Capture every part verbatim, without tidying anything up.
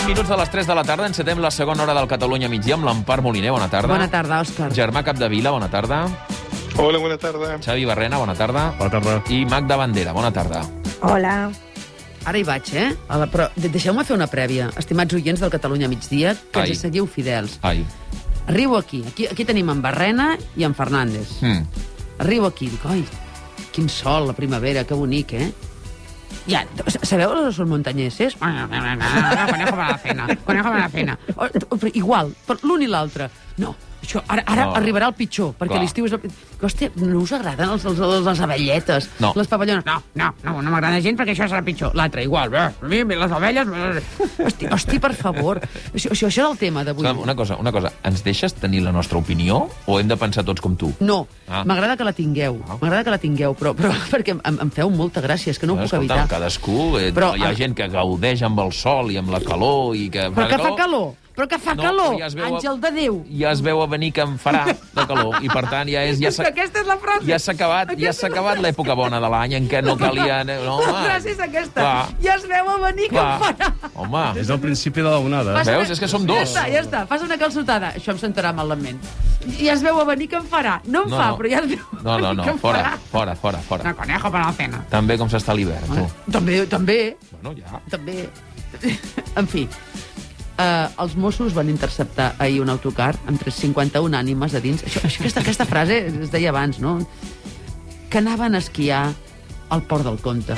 minuts de les tres de la tarda, encetem la segona hora del Catalunya migdia amb l'Empar Moliner. Bona tarda. Bona tarda, Òscar. Germà Capdevila, bona tarda. Hola, bona tarda. Xavi Barrena, bona tarda. Bona tarda. I Magda Bandera, bona tarda. Hola. Ara hi vaig, eh? A la, però deixeu-me fer una prèvia. Estimats oients del Catalunya migdia, que Ai. ens seguiu fidels. Ai. Arribo aquí. Aquí, aquí tenim en Barrena i en Fernández. Mm. Arribo aquí i dic, oi, quin sol, la primavera, que bonic, eh? Ja, sabeu els montanyeses? Conejo para la cena, conejo para la cena. Igual, per l'un i l'altre. No, això, ara, ara No. arribarà el pitjor, perquè Clar. l'estiu és... El... Hòstia, no us agraden els, els, els, les abelletes, No. les papallones? No, no, no, no m'agrada gent perquè això serà pitjor. L'altre, igual, bé, les abelles... Hosti, hosti, per favor. Això, això, això és el tema d'avui. Esclar, una cosa, una cosa. Ens deixes tenir la nostra opinió o hem de pensar tots com tu? No, Ah. m'agrada que la tingueu, Ah. m'agrada que la tingueu, però, però perquè em, em feu molta gràcia, és que no ho puc Escolta, evitar. cadascú... Eh, Però, hi ha ah, gent que gaudeix amb el sol i amb la calor i que... Però que fa calor, però que fa No, calor, però ja es veu- àngel de Déu. Ja es veu a venir que em farà de calor i per tant ja és... Ja És que aquesta és la frase. Ja s'ha acabat, ja s'ha acabat l'època bona de l'any en què no calia... No, La home, frase és aquesta. Clar. Ja es veu a venir que clar. em farà. Home, És el principi de la onada. Fas Veus? una- És que som Ja dos. està, ja està. Fas una calçotada. Això em sentarà malament. Ja es veu a venir que em farà. No em No, fa, no. però ja es veu a no, no, venir no, que em fora, farà. fora, fora, fora. No, conejo para la cena. També com s'està a l'hivern, tu. També, també, Bueno, ja. també. En fi, eh, els Mossos van interceptar ahir un autocar amb tres cents cinquanta-un ànimes a dins. Això, això, aquesta, aquesta frase es deia abans, no? Que anaven a esquiar al Port del Comte.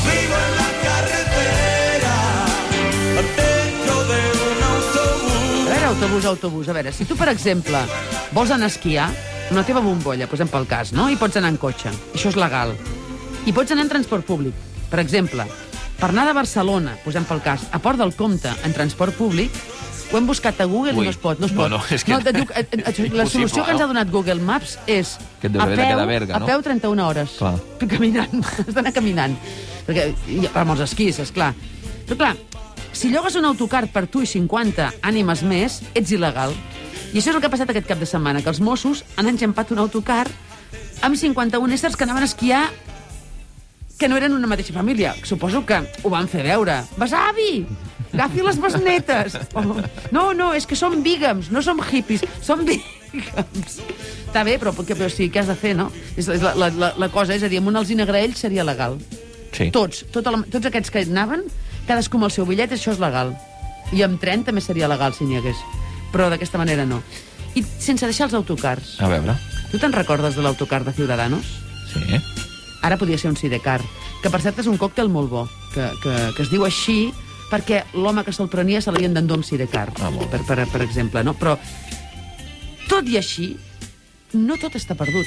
A veure, autobús, autobús, a veure, si tu, per exemple, vols anar a esquiar amb la teva bombolla, posem pel cas, no? I pots anar en cotxe, això és legal. I pots anar en transport públic. Per exemple, per anar de Barcelona, posem pel cas, a Port del Comte, en transport públic, ho hem buscat a Google Ui. i no es pot. No, es No, pot. no, és que- no, et diu, et, et, la Impossible, solució que ens no? ha donat Google Maps és Que et deu a haver de peu, quedar Berga, a no? peu trenta-una hores. Clar. Caminant. Has d'anar caminant. Perquè, i- amb els esquís, esclar. Però clar, si llogues un autocar per tu i cinquanta ànimes més, ets il·legal. I això és el que ha passat aquest cap de setmana, que els Mossos han enxampat un autocar amb cinquanta-un éssers que anaven a esquiar que no eren una mateixa família. Suposo que ho van fer veure. Besavi! Agafi les besnetes! Oh, no, no, és que som bígams, no som hippies, som bígams. Està bé, però, però, però sí, què has de fer, no? És la, la, la, la cosa, és a dir, amb un alzina graell seria legal. Sí. Tots, tota la, tots aquests que anaven, cadascú amb el seu bitllet, això és legal. I amb tren també seria legal, si n'hi hagués. Però d'aquesta manera no. I sense deixar els autocars. A veure. Tu te'n recordes de l'autocar de Ciudadanos? Sí. Ara podria ser un sidecar, que per cert és un còctel molt bo, que, que, que es diu així perquè l'home que se'l prenia se l'havien d'endur un sidecar, Ah, molt bé. per, per, per exemple, no? Però, tot i així, no tot està perdut.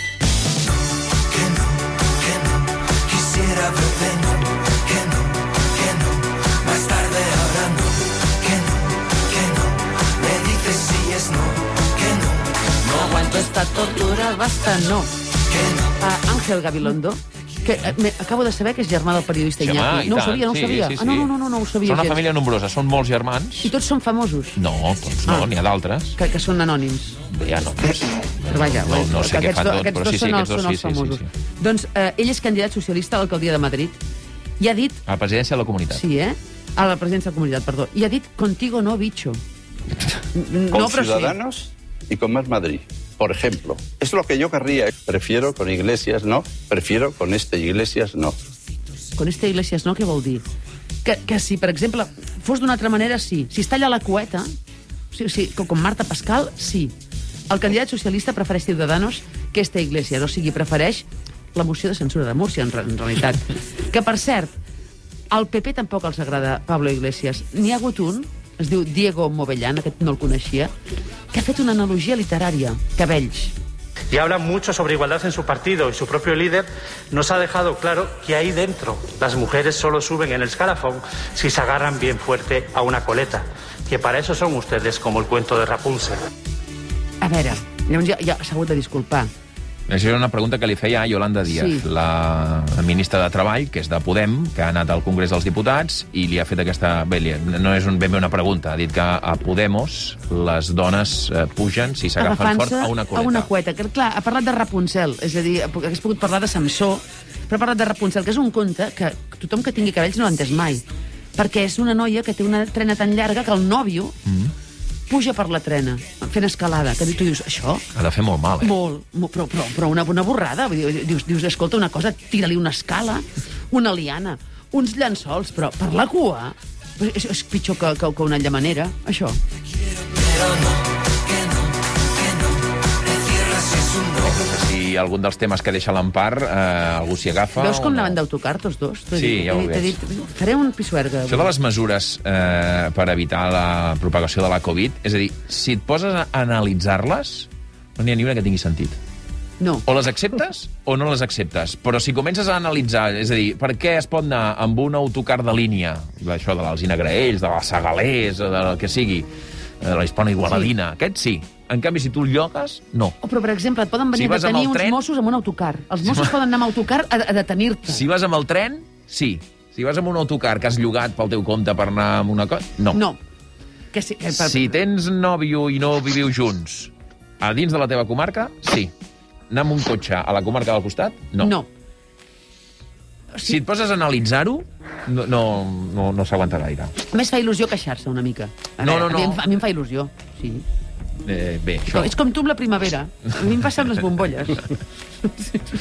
Quisiera beber, no, que no, que no, más tarde ahora no, que no, que no, me dices si es no, que no, no aguanto Esta tortura basta, no. que no. A Ángel Gabilondo, que eh, me, acabo de saber que és germà del periodista Sí, home, Iñaki. i No ho tant. sabia, no ho Sí, sabia. sí, sí. Ah, no, no, no, no, no ho sabia Són una gens. família nombrosa, són molts germans. I tots són famosos, No, tots no, Ah. n'hi ha d'altres. que, que són anònims. Ja no. Però vaja, No, no sé què aquests, fan do- tots, aquests però dos sí, sí, són els, aquests dos són els sí, sí, famosos. sí, sí. Doncs eh, ell és candidat socialista a l'alcaldia de Madrid i ha dit, A la presidència de la comunitat. sí, eh? A la presidència de la comunitat, perdó. I ha dit, contigo no, bicho. N- Con No, però sí. Ciudadanos y con Más Madrid. Por ejemplo, es lo que yo querría. Prefiero con Iglesias, no. Prefiero con este Iglesias, no. Con este Iglesias no, què vol dir? Que, que si, per exemple, fos d'una altra manera, sí. Si es talla la cueta, sí, sí, com, com Marta Pascal, sí. El candidat socialista prefereix Ciudadanos que este Iglesias, o sigui, prefereix la moció de censura de Múrcia, en, re- en realitat. Que, per cert, al P P tampoc els agrada Pablo Iglesias. N'hi ha hagut un, es diu Diego Movellán, aquest no el coneixia, que ha fet una analogia literària, cabells. Y hablan mucho sobre igualdad en su partido y su propio líder nos ha dejado claro que ahí dentro las mujeres solo suben en el escalafón si se agarran bien fuerte a una coleta, que para eso son ustedes como el cuento de Rapunzel. A veure, llavors ja, ja s'ha hagut de disculpar. Això era una pregunta que li feia a Yolanda Díaz, Sí. la ministra de Treball, que és de Podem, que ha anat al Congrés dels Diputats i li ha fet aquesta... Bé, li- no és un, ben bé una pregunta, ha dit que a Podemos les dones eh, pugen si s'agafen fort a una coleta. a una cueta. Que, clar, ha parlat de Rapunzel, és a dir, hagués pogut parlar de Samsó, però ha parlat de Rapunzel, que és un conte que tothom que tingui cabells no l'ha entès mai. perquè és una noia que té una trena tan llarga que el nòvio mm. puja per la trena, fent escalada, que tu dius, això... Ha de fer molt mal, eh? Molt, però, però, però una, una borrada. Dius, dius, escolta, una cosa, tira-li una escala, una liana, uns llençols, però per la cua és, és pitjor que, que, que una llamanera, això. Si algun dels temes que deixa l'Empar eh, algú s'hi agafa... Veus com no? l'han d'autocar, tots dos? Sí, ja ho veig. Dit, faré un pisuerga. Això de les mesures eh, per evitar la propagació de la Covid, és a dir, si et poses a analitzar-les, no n'hi ha ni una que tingui sentit. No. O les acceptes o no les acceptes. Però si comences a analitzar, és a dir, per què es pot anar amb un autocar de línia, d'això de l'Alzina Graells, de la Segalés, de del que sigui, de la Hispano Igualadina, sí. Aquest sí. En canvi, si tu el llogues, no. Oh, però, per exemple, et poden venir si a detenir uns tren... Mossos amb un autocar. Els Mossos poden anar amb autocar a, a detenir-te. Si vas amb el tren, sí. Si vas amb un autocar que has llogat pel teu compte per anar amb una cosa, no. No. Que sí, que per... Si tens nòvio i no viviu junts a dins de la teva comarca, sí. Anar amb un cotxe a la comarca del costat, no. No. Si, si et poses a analitzar-ho, no, no, no, no s'aguanta gaire. A més, fa il·lusió queixar-se una mica. A no, veure, no, no. A mi, em fa, a mi em fa il·lusió, sí. Eh, bé, això... És com tu amb la primavera. A mi em passa amb les bombolles.